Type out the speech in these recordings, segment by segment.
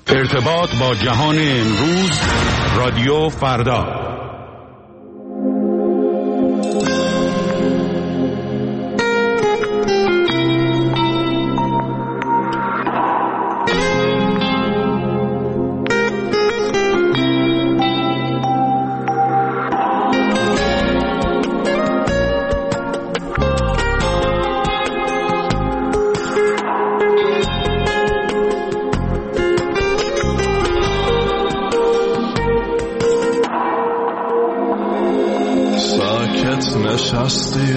ارتباط با جهان امروز، رادیو فردا. نشستی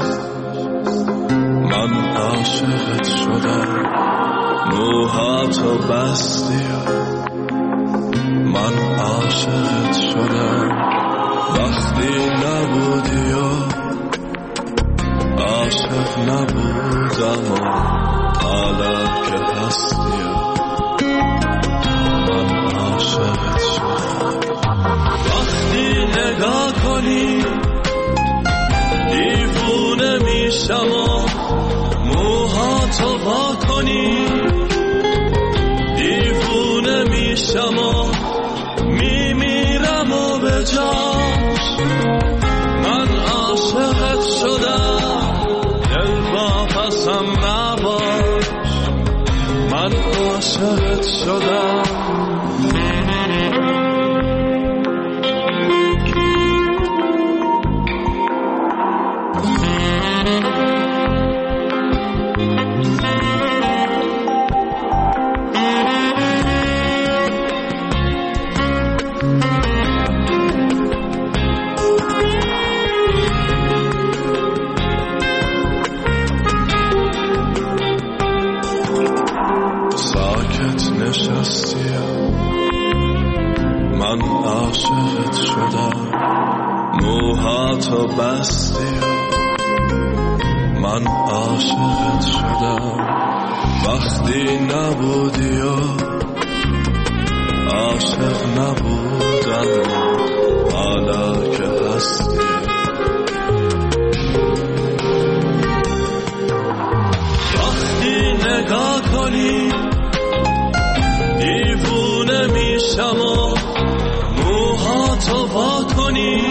من عاشقت شدم، موهاتو بستی من عاشقت شدم، وقتی نبودی عاشق نبودم و حالا که هستی من عاشقت شدم. وقتی نگاه کنی دیوونه میشم و موهاتو وا کنی، دیوونه میشم و میمیرم و به جاش من عاشقت شدم، دل واپسم نباش من عاشقت شدم. من عاشقت شدم، موهاتو بستی من عاشقت شدم، وقتی نبودی عاشق نبودم حالا که هستی وقتی نگاه کنی دیوونه میشم و موهاتو وا کنی،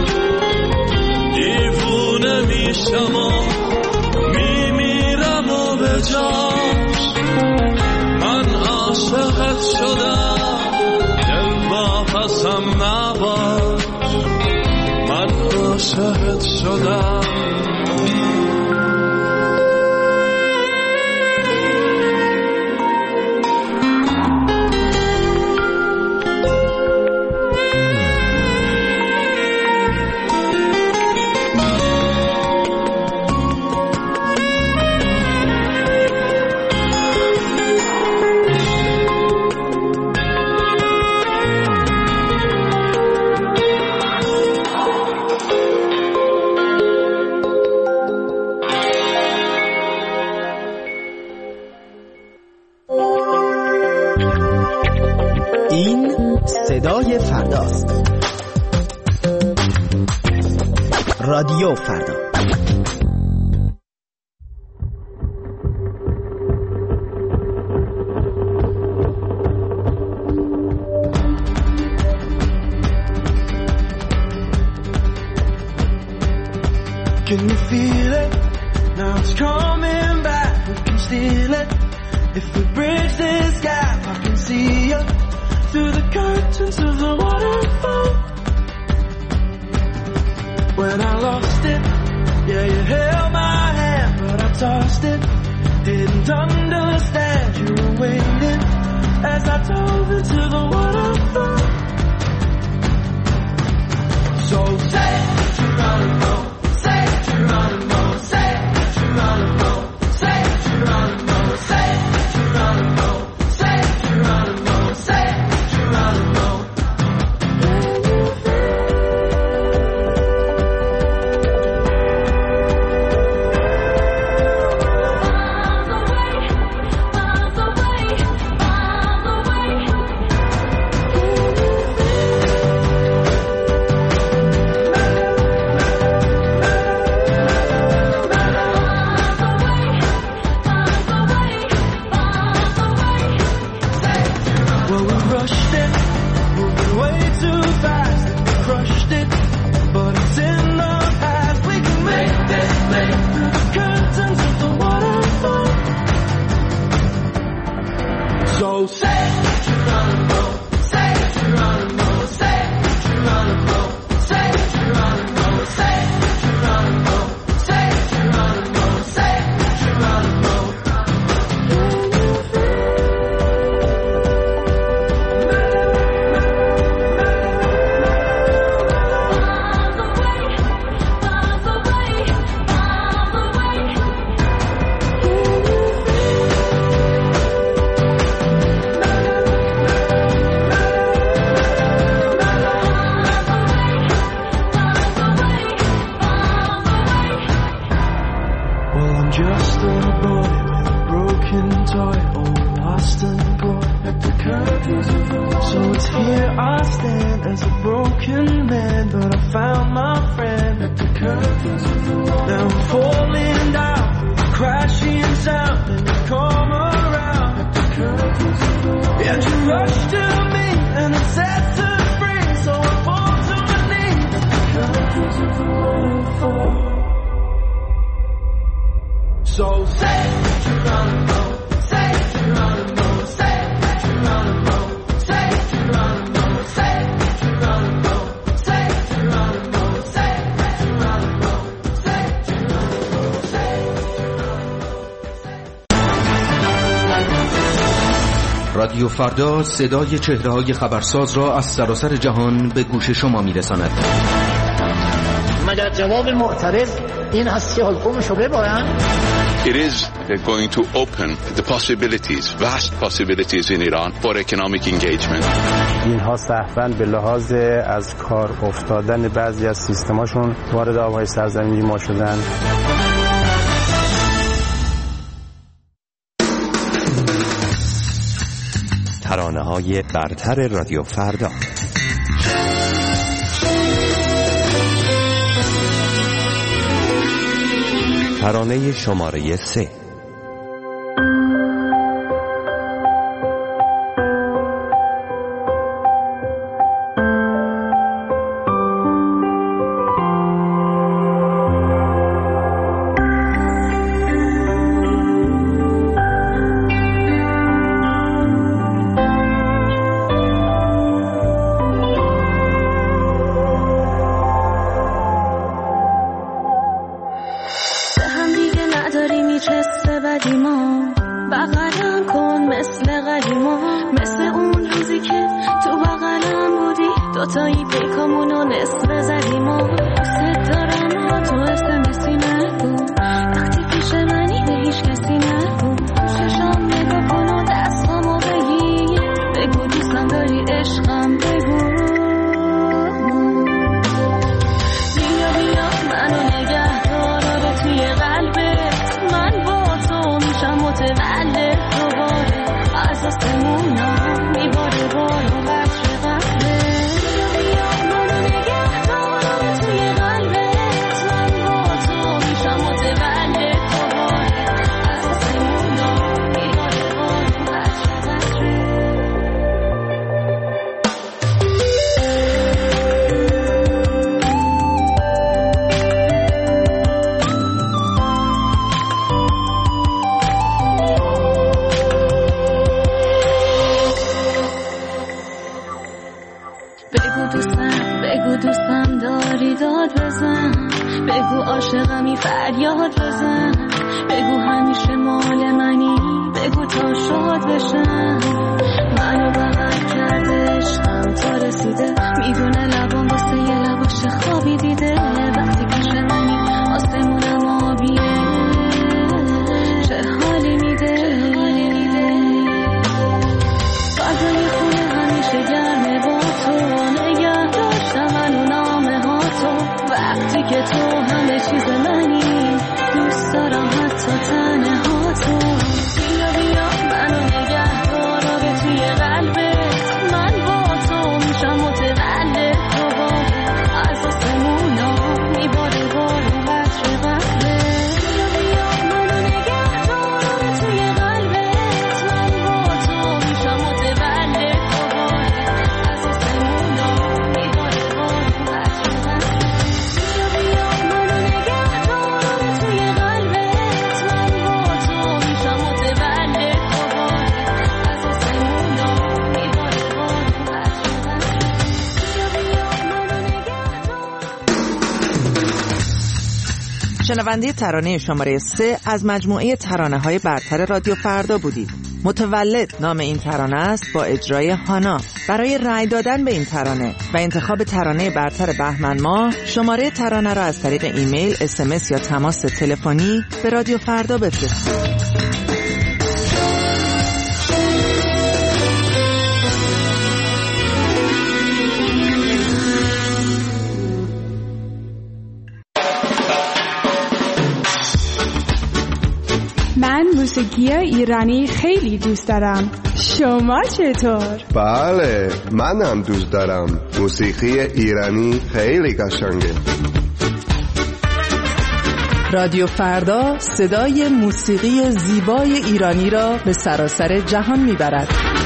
دیوونه میشم و میمیرم و به جاش من عاشقت شدم، دل واپسم نباش من عاشقت شدم. این صدای فرداست. رادیو فردا. Can you feel it? Now it's coming back. We can steal it. If we bridge this gap, I can see you through the curtains of the waterfall. When I lost it, yeah, you held my hand, but I tossed it. Didn't understand you were waiting as I dove into the waterfall. So say that you're running low, say that you're running low, say that you're running low, say that you're running low, say that you're running low, say that you're running low, say that you're running low. crushed it, moving way too fast. Crushed it, but it's in the past. We can make this thing through the curtains of the waterfall. So say Geronimo, say Geronimo, say Geronimo, say Geronimo, say Geronimo, say Geronimo, say Geronimo. Just a boy with a broken toy, all lost and gone at the curtains of the wall. So it's here I stand as a broken man, but I found my friend at the curtains of the wall. Now I'm falling down through the crashing sound, and you come around at the curtains of the wall. And you rush to me and it sets us free, so I fall to my knees at the curtains of the waterfall. So say Geronimo, say Geronimo, say Geronimo, say Geronimo, say Geronimo, say Geronimo, say Geronimo, say Geronimo, say Geronimo. رادیو فردا صدای چهره‌های خبرساز را از سراسر جهان به گوش شما می‌رساند. مگر جواب معترض این هست که حکمشو ببرن؟ It is going to open the possibilities, vast possibilities in Iran for economic engagement. اینها صحباً به لحاظ از کار افتادن بعضی از سیستماشون وارد آبهای سرزمینی ما شدن. ترانه‌های برتر رادیو فردا. ترانه شماره 3. شنونده ترانه شماره 3 از مجموعه ترانه‌های برتر رادیو فردا بودید. متولد نام این ترانه است با اجرای هانا. برای رأی دادن به این ترانه و انتخاب ترانه برتر بهمن ماه شماره ترانه را از طریق ایمیل، SMS یا تماس تلفنی به رادیو فردا بفرستید. من موسیقی ایرانی خیلی دوست دارم. شما چطور؟ بله، منم دوست دارم. موسیقی ایرانی خیلی قشنگه. رادیو فردا صدای موسیقی زیبای ایرانی را به سراسر جهان میبرد.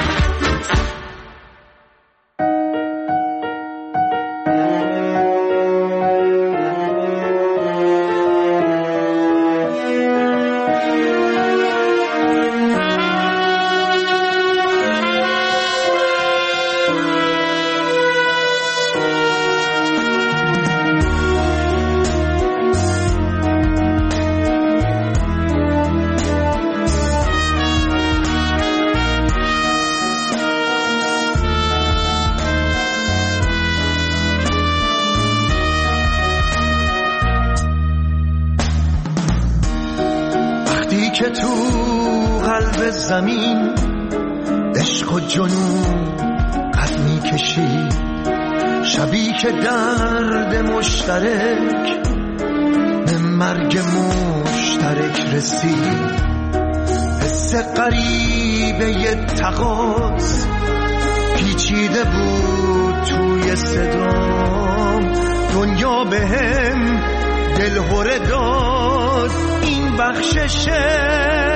که تو قلب زمین عشق و جنون قد می‌کشی، شبی که درد مشترک به مرگ مشترک رسید، حس غریبه تقاص پیچیده بود توی صدام، دنیا بهم دلهره داد این بخششه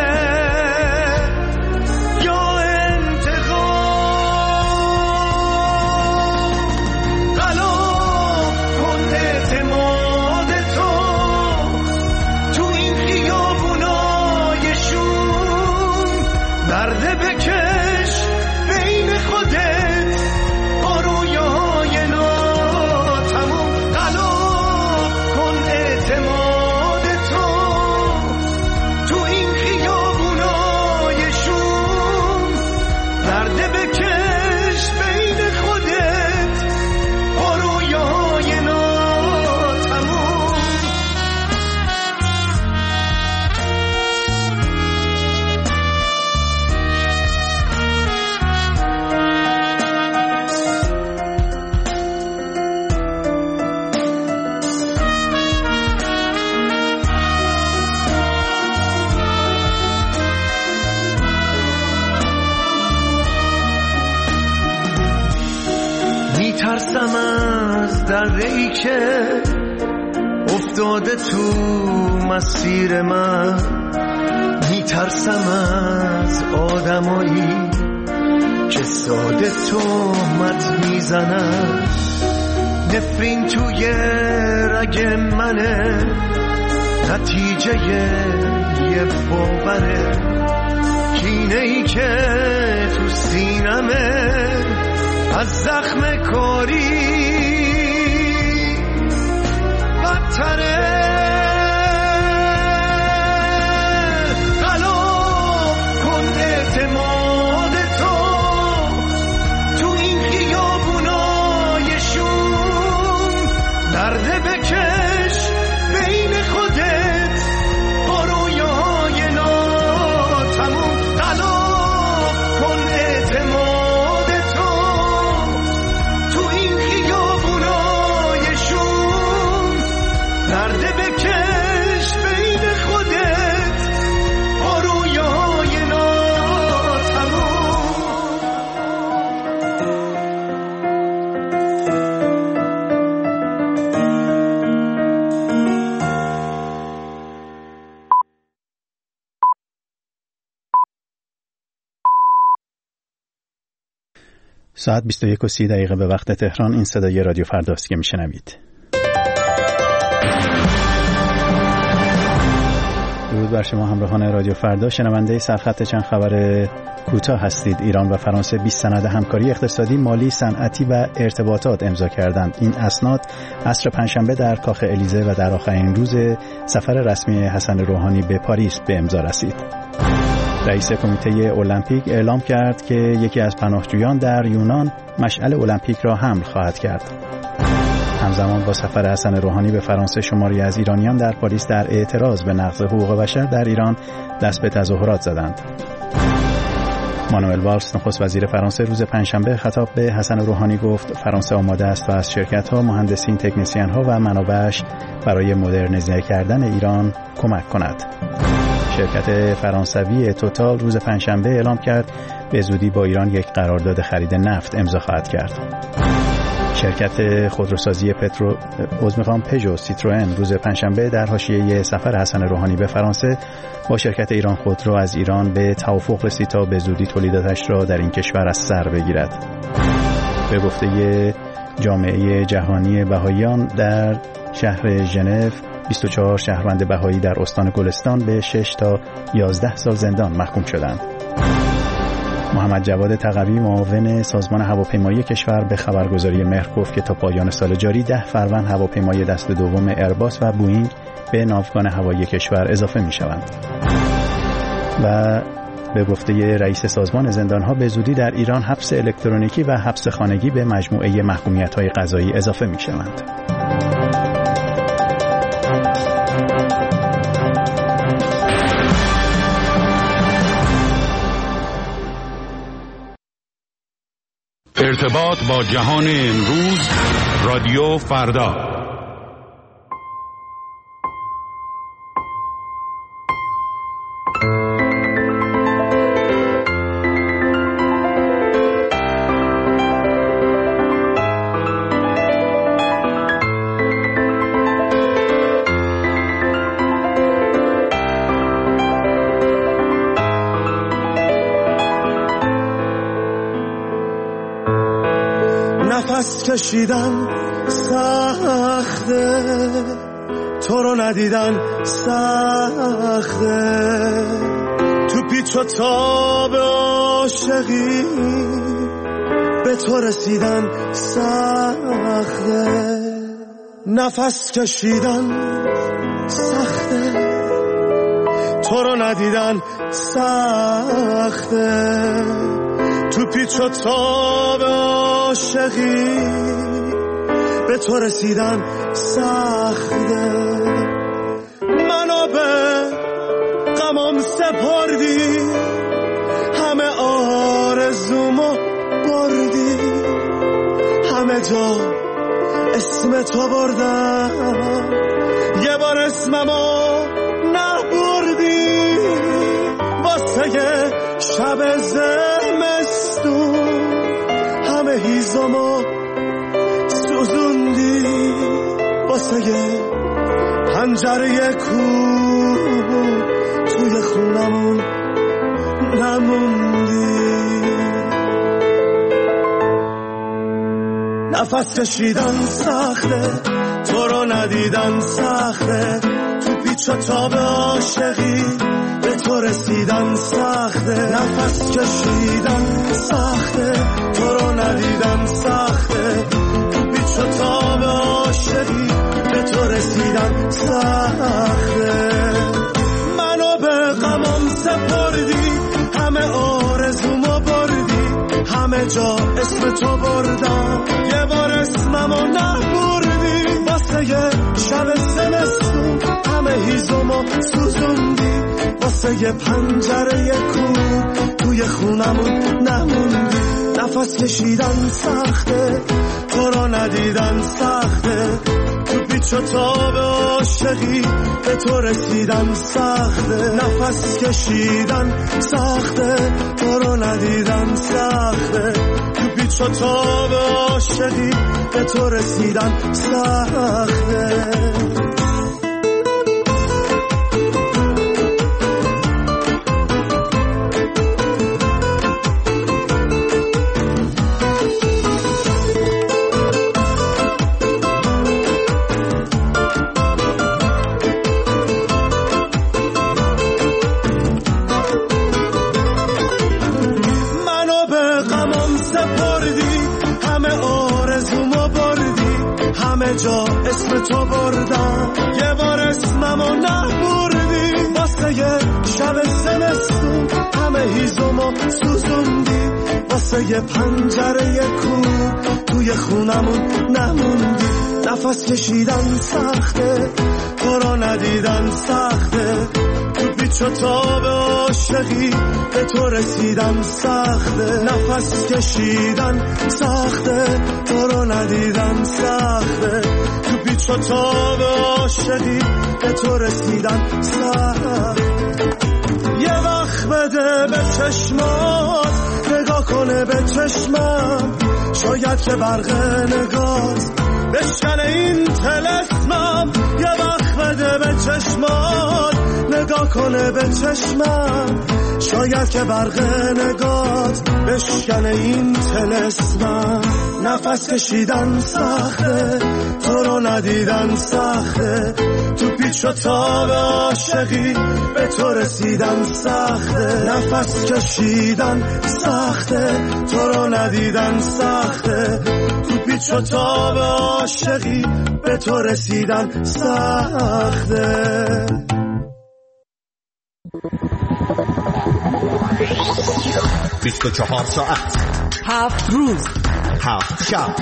یا انتقام، غلاف کن اعتماد تو این خیابونای شوم، درد بکش بین خودت با رویاهای ناتموم، غلاف کن اعتماد میترسم از دره‌ای که افتاده تو مسیر من، میترسم از آدمایی که ساده تهمت میزنن، نفرین توی رگ منه نتیجه یه باوره، کینه‌ای که تو سینمه از زخم کاری بدتره، غلاف کن اعتماد تو این خیابونای شوم، درد بکش بین خودت با رویاهای ناتموم، غلاف کن اعتماد ساعت 21:30 به وقت تهران. این صدای رادیو فرداست که میشنوید. درود درود بر شما همراهان رادیو فردا. شنونده سرخط چند خبر کوتاه هستید. ایران و فرانسه 20 سند همکاری اقتصادی، مالی، صنعتی و ارتباطات امضا کردند. این اسناد عصر پنجشنبه در کاخ الیزه و در آخرین روز سفر رسمی حسن روحانی به پاریس به امضا رسید. رئیس کمیته المپیک اعلام کرد که یکی از پناهجویان در یونان مشعل المپیک را حمل خواهد کرد. همزمان با سفر حسن روحانی به فرانسه، شماری از ایرانیان در پاریس در اعتراض به نقض حقوق بشر در ایران دست به تظاهرات زدند. مانوئل والز نخست وزیر فرانسه روز پنجشنبه خطاب به حسن روحانی گفت فرانسه آماده است و از شرکت‌ها، مهندسین، تکنسین‌ها و منابعش برای مدرنیزه کردن ایران کمک کند. شرکت فرانسوی توتال روز پنجشنبه اعلام کرد به زودی با ایران یک قرارداد خرید نفت امضا خواهد کرد. شرکت خودروسازی پژو سیتروئن روز پنجشنبه در حاشیه سفر حسن روحانی به فرانسه با شرکت ایران خودرو از ایران به توافق رسید تا به زودی تولیداتش را در این کشور از سر بگیرد. به گفته جامعه جهانی بهائیان در شهر ژنو 24 شهروند بهایی در استان گلستان به 6 تا 11 سال زندان محکوم شدند. محمد جواد تقوی معاون سازمان هواپیمایی کشور به خبرگزاری مهر گفت که تا پایان سال جاری 10 فروند هواپیمای دست دوم ایرباس و بوئینگ به ناوگان هوایی کشور اضافه می شوند. و به گفته رئیس سازمان زندانها به زودی در ایران حبس الکترونیکی و حبس خانگی به مجموعه محکومیت‌های قضایی اضافه می شوند. ارتباط با جهان امروز، رادیو فردا. نفس کشیدن سخته، تو رو ندیدن سخته، تو پیچ و تاب عاشقی به تو رسیدن سخته. نفس کشیدن سخته، تو رو ندیدن سخته، تو پیچ و تاب عاشقی به تو رسیدن سخته. منو به غمم سپردی، همه آرزومو بردی، همه جا اسم تو بردم، یه بار اسممو نبردی. واسه شب زمستون همه هیزمو سوزوندی، واسه پنجره کوه توی خونمون نموندی. نفس کشیدن سخته، تو رو ندیدن سخته، تو پیچ و تاب عاشقی به تو رسیدن سخته. نفس کشیدن سخته، تو رو ندیدن سخته، تو پیچ و تاب عاشقی به تو رسیدن سخته. منو به غمم سپردی، همه آرزومو بردی، همه جا اسم تو بردم، یه بار اسممو نبردی. واسه شب زمستون همه هیزمو سوزوندی، واسه پنجره کوه توی خونمون نموندی. نفس کشیدن سخته، تو رو ندیدن سخته، تو پیچ و تاب عاشقی به تو رسیدن سخته. نفس کشیدن سخته، تو رو ندیدن سخته، تو پیچ و تاب عاشقی به تو رسیدن سخته. جا اسم تو بردم، یه بار اسممو نبردی. واسه یه شب زمستون همه هیزمو سوزوندی، واسه یه پنجره کور توی خونمون نموندی. نفس کشیدن سخته، تو رو ندیدن سخته، تو پیچ و تاب عاشقی به تو رسیدن سخته. نفس کشیدن سخته، تو رو ندیدن سخته، تو پیچ و تاب عاشقی به تو رسیدن سخته. یه وقت بده به چشمات، نگاه کنه به چشمم، شاید که برق نگاز بشکنه این طلسمم. یه وقت بده به چشمات، نگاه کنه به چشمم، شاید که برق نگات بشکنه این طلسمم. نفس کشیدن سخته، تو رو ندیدن سخته، تو پیچ و تاب عاشقی به تو رسیدن سخته. نفس کشیدن سخته، تو رو ندیدن سخته، تو پیچ و تاب عاشقی به تو رسیدن سخته. 24 ساعت 7 روز 7 شب،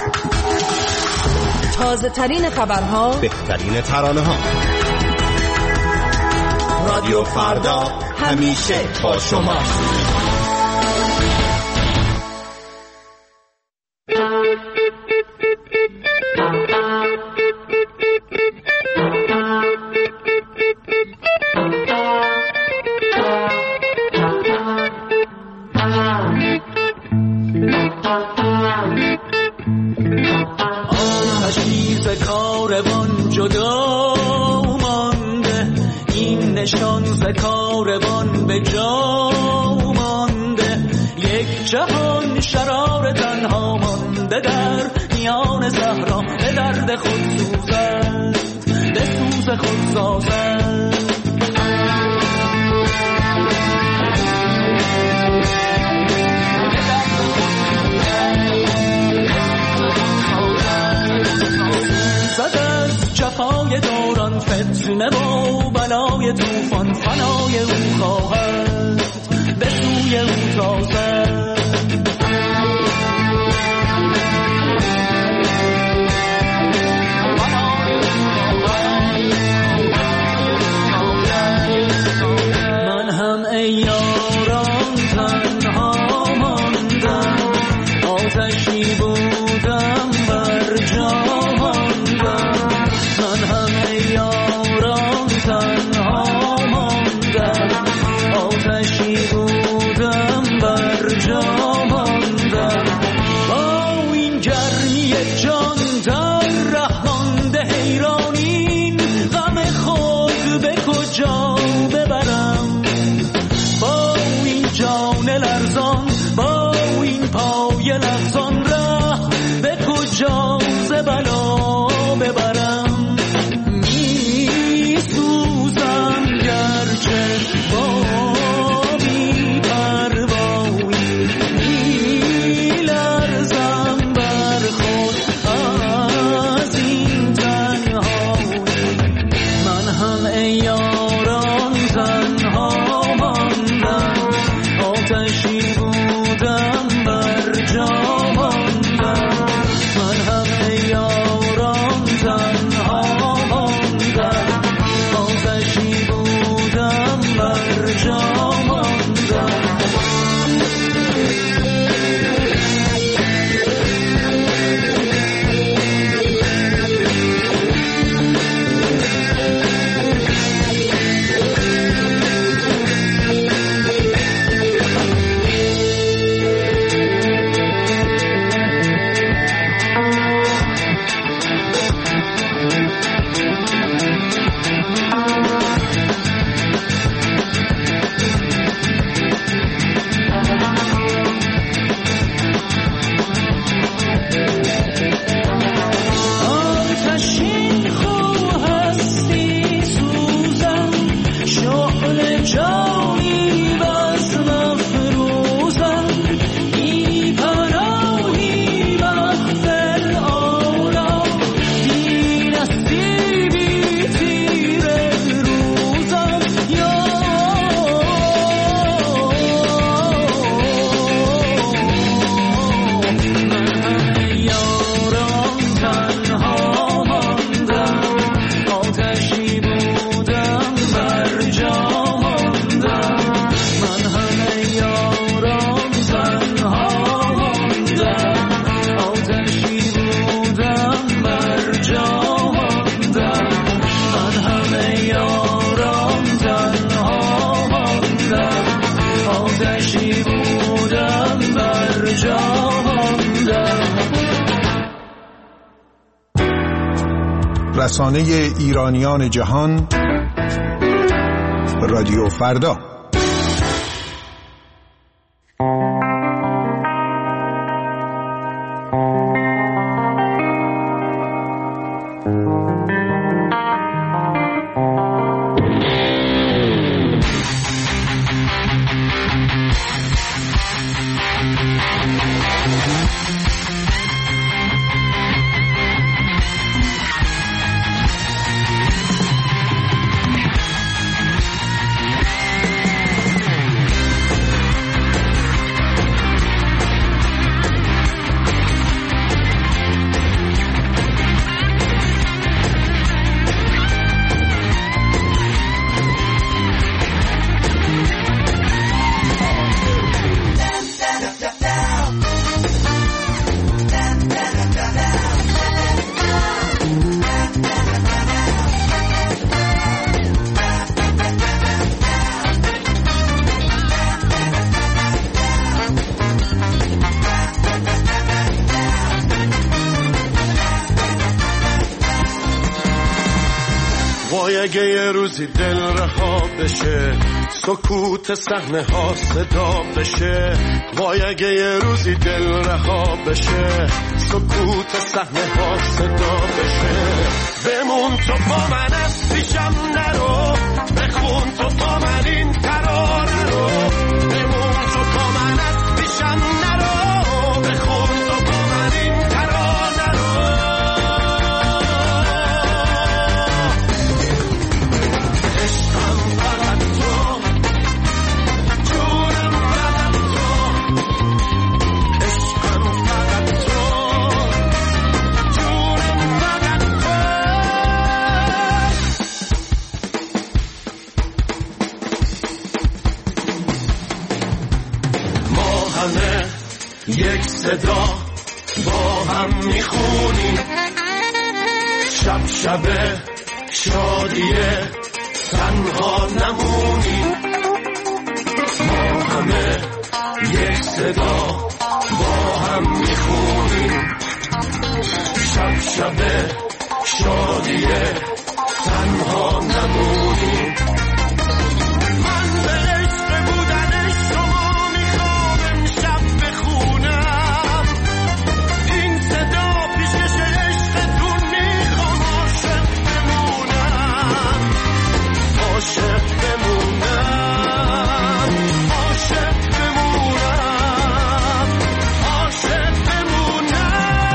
تازه ترین خبرها، بهترین ترانه ها. رادیو فردا همیشه با شما. کاروان جدا مانده، این نشان ز کاروان به جا مانده. یک جهان شرار تنها مانده در میان صحرا، به درد خود سوزد، به سوز خود سازد. جفای دوران، فتنه و بلای توفان، فنای او خواهد به سوی او تازد. من هم ای یاران تنها ماندم، آتشی بودم بر جا ماندم. من همه یاران تنها ماندم، آتشی بودم بر جا ماندم. با این گرمی جان در ره مانده حیرانین، غم خود به کجا ببرم. با این جان لرزان، با این پای لغزان، ره به کجا ز بلا ببرم. آتشی بودم بر جا رسانه ایرانیان جهان، رادیو فردا. اگه یه روزی دل رها بشه، سکوت صحنه ها صدا بشه. وای اگه یه روزی دل رها بشه، سکوت صحنه ها صدا بشه. بمون تو با من، از پیشم نرو، بخون تو با من این ترانه رو. بمون تو با من، از پیشم نرو، بخون تو با من این ترانه رو. یک صدا با هم میخونیم، شب شب شادیه تنها نمونیم. ما همه یک صدا با هم میخونیم، شب شب شادیه تنها نمونیم. من به عشق بودن شما میخوام امشب بخونم، این صدا پیشکش عشقتون میخوام عاشق بمونم، عاشق بمونم، عاشق بمونم، عاشق بمونم.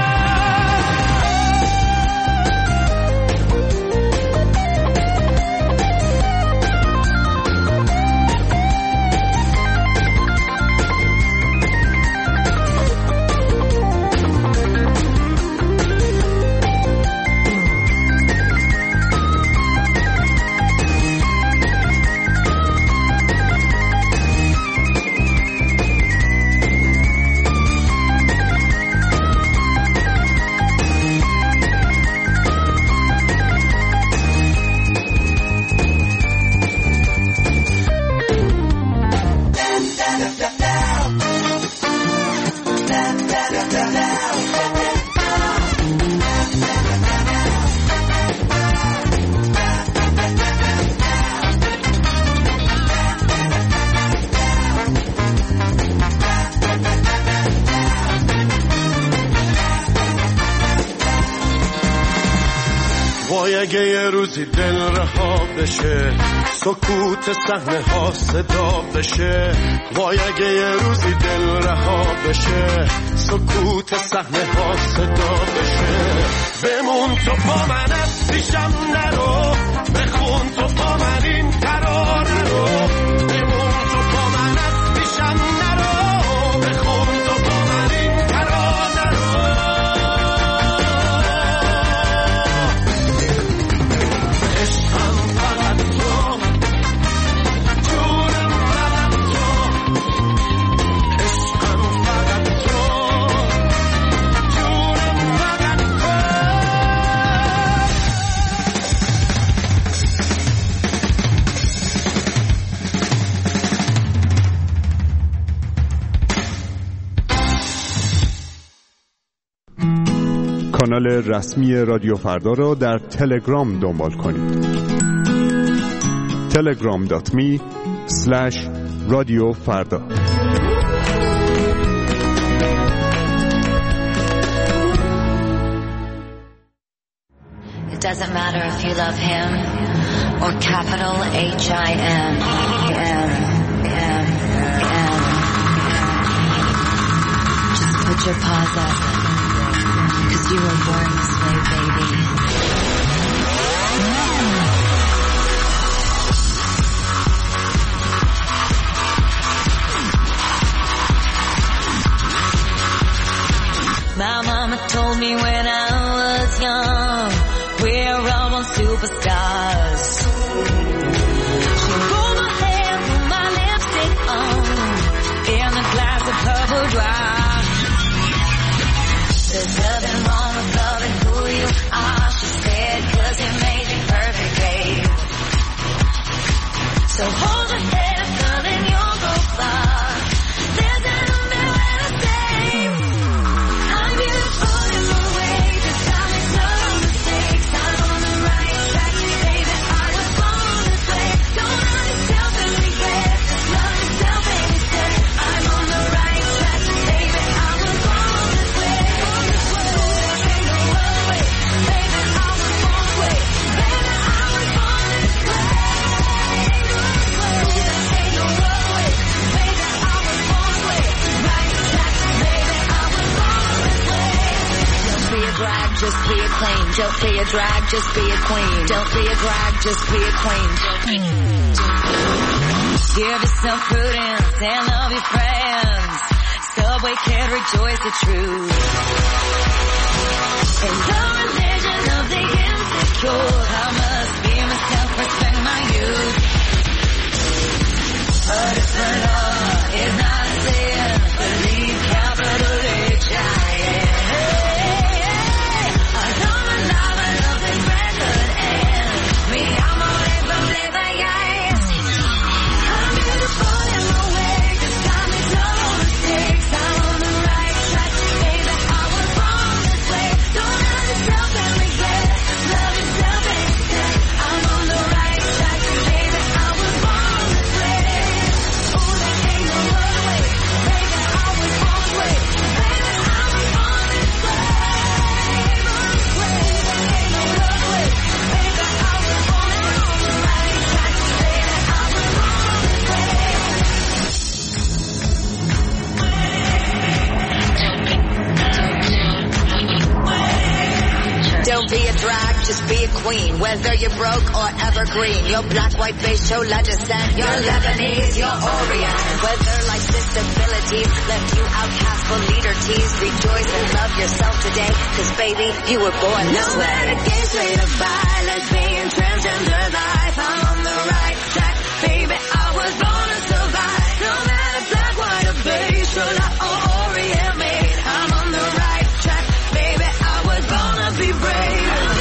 وای اگه یه روزی دل رها بشه، سکوت صحنه ها صدا بشه. وای اگه یه روزی دل رها بشه، سکوت صحنه ها صدا بشه. بمون تو با من، از پیشم نرو، بخون تو با من این ترانه رو. بمون تو با من، از پیشم نرو، بخون تو با من این ترانه رو. عشقم فقط تو، جونم فقط تو، عشقم فقط تو، جونم فقط تو. کانال رسمی رادیو فردا را در تلگرام دنبال کنید. telegram.me/رادیوفردا. It doesn't matter if you love him or capital H-I-M. Just put your paws up, 'cause you were born this way, baby. My mama told me when I was young, we're almost superstars. She rolled my hair, put my lipstick on, in a glass of purple wine. There's nothing wrong with loving who you are, she said, 'cause it made you perfect, babe. So hold your head up, girl, and you'll go far. There's an umbrella safe. I'm beautiful in my way, just tell me no mistakes. I'm on the right track, baby, I was born this way. Don't hurt yourself and regret, just love yourself and you say, I'm on the right track, baby, I was born this way. Ain't no other way, baby, I was born this way. Baby, I was born this way. Ain't no other way, baby, I was born this way. Right track, baby, I was born this way. Don't be a drag, just be a queen. Don't be a drag, just be a queen. Don't be a drag, just be a queen. Give yourself prudence and love your friends. Subway can't rejoice the truth. In the religion of the insecure, I must give myself respect, my youth. A different law is not a sin. Believe capital H-I-M. I don't allow my love and record end. Me, I'm only from Levi, yes. I'm beautiful in my way, just got me no mistakes. I'm on the right track, baby, I was born this way. Don't hurt yourself and regret, love yourself and say, I'm on the right track, baby, I was born this way. Ooh, there ain't no other way, baby, I was born this way. Baby, I was born this way. Don't be a drag, just be a queen. Whether you're broke or evergreen, your black, white, beige, chola descent, you're Lebanese, you're Orient. Whether life's disabilities left you outcast for leader teased, rejoice and love yourself today, 'cause baby, you were born this way. No matter gay, straight or bi, lesbian, transgender life, I'm on the right track, baby, I was born to survive. No matter black, white or beige, chola or Orient made, I'm on the right track, baby, I was born to be brave.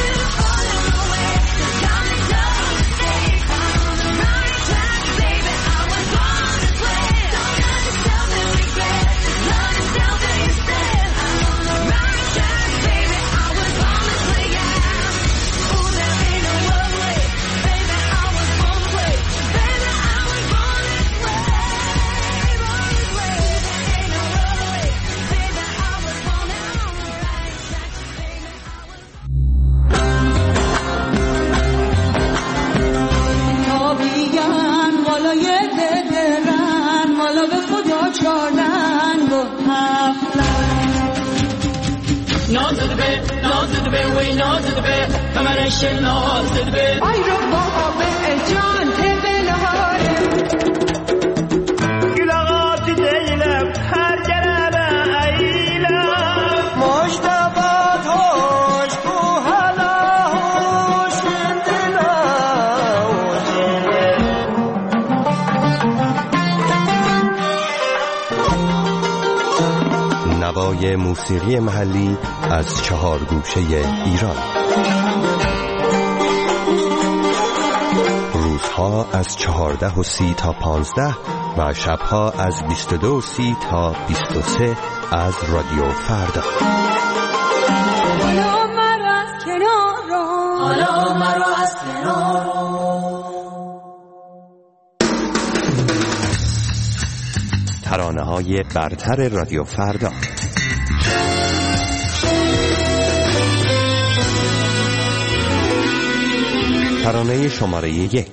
آی رو بابا جان تبل هاره گلاغات دیلم هر جرابه ایلم مشتبات هوش بو هلا هوش دلا نوای موسیقی محلی از 4 گوشه ایران. روزها از 14:30 تا 15 و شبها از 22:30 تا 23 از رادیو فردا. حالا مرا از کنار ترانه‌های برتر رادیو فردا. ترانه شماره 1.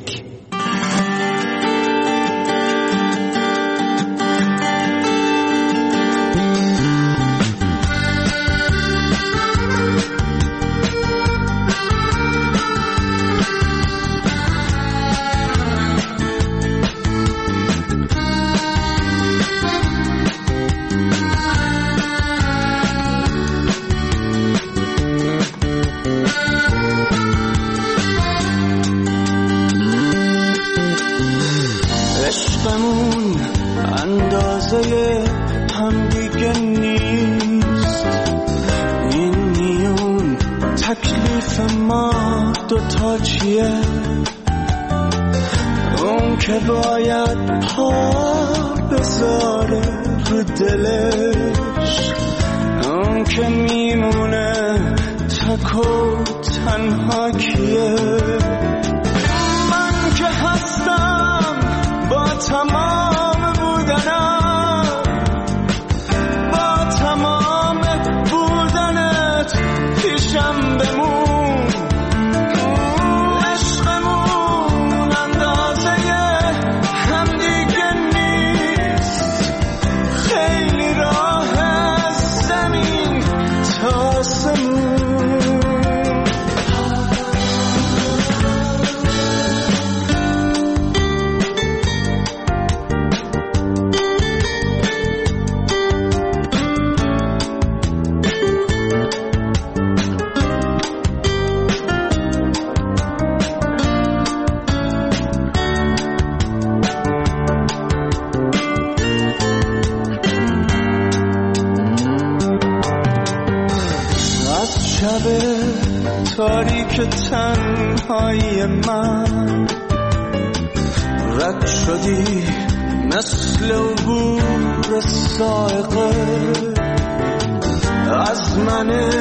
اون که باید پا بذاره رو دلش، اون که میمونه تک و تنها کیه؟ من که هستم با تمام بودنم، با تمام بودنت پیشم بمون. تاریک تنهایی من رد شدی مثل عبور صاعقه از من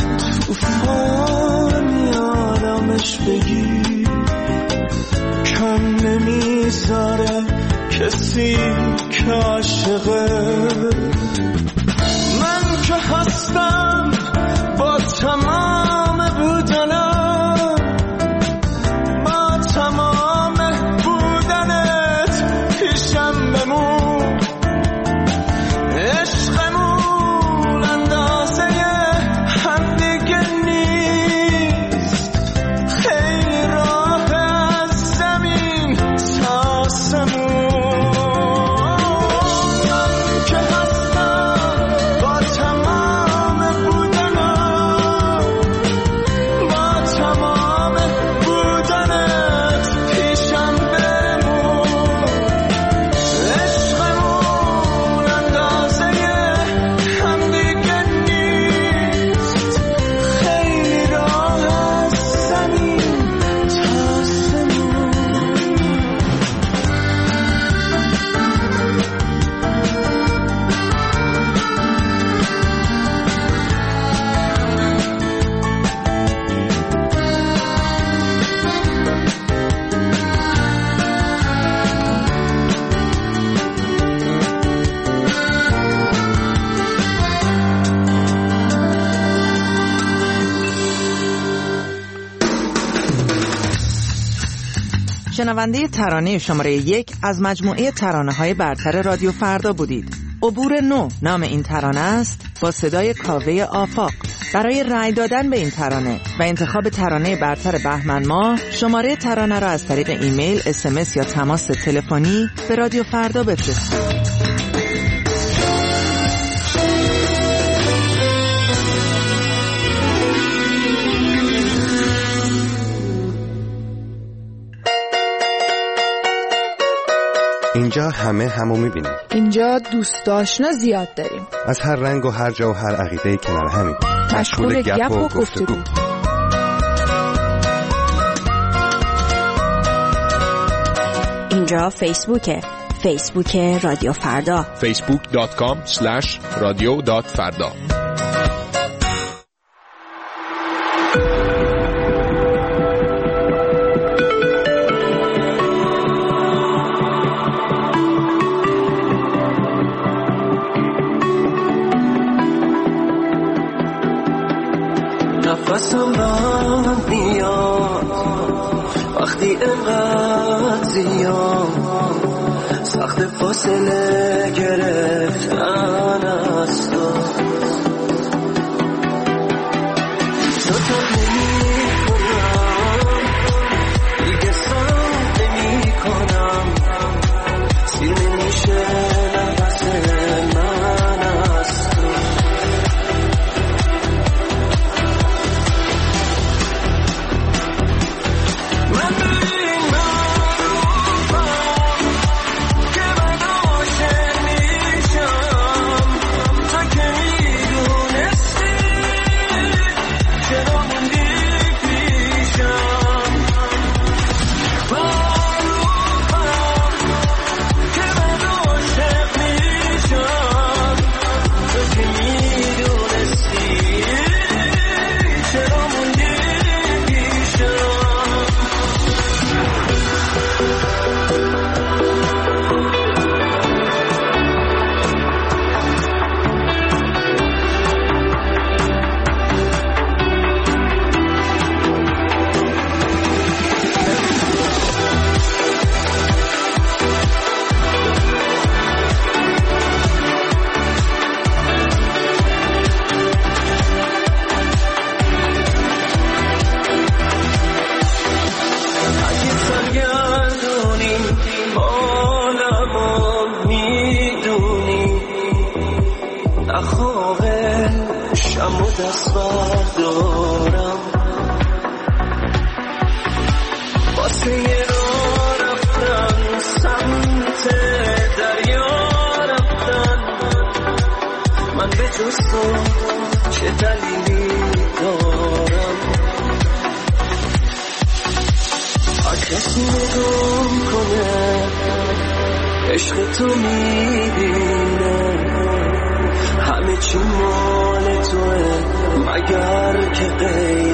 توفانی آرامش بگی، کم نمیذاره کسی که عاشقه. من که هستم با تمام بودنم، با تمام بودنت پیشم بمون. عشقمون اندازه هم دیگه نیست، خیلی راه از زمین تا آسمون. من که هستم با تمام بودنم، با تمام بودنت پیشم بمون. عشقمون اندازه هم دیگه نیست، خیلی راه از زمین تا آسمون. شنونده ترانه شماره 1 از مجموعه ترانه‌های برتر رادیو فردا بودید. عبور 9 نام این ترانه است، با صدای کاوه آفاق. برای رأی دادن به این ترانه و انتخاب ترانه برتر بهمن ماه، شماره ترانه را از طریق ایمیل، SMS یا تماس تلفنی به رادیو فردا بفرستید. اینجا همه همو میبینیم. اینجا دوست آشنا زیاد داریم. از هر رنگ و هر جا و هر عقیده کنار همین. مشغول گپ و گفتگو. اینجا فیسبوکه. فیسبوک رادیو فردا. facebook.com/radio.farda. نفسم بند میاد وقتی اینقدر زیاد سخت فاصله گرفتن از تو زودم نمی کنم دیگه سم نمی کنم سیر نمیشه نفس من از تو من ببین معروفم که من عاشق میشم تو که میدونستی چرا موندی پیشم معروفم که من عاشق میشم تو که میدونستی چرا موندی پیشم اگه سرگردونی حالمو میدونی نخواه شم و دست بردارم واسه یه راه رفتن سمت دریا رفتن من به جز تو چه دلیلی دارم کسی نگم کنه عشق تو میبینه همه چی مال توه مگر که غیر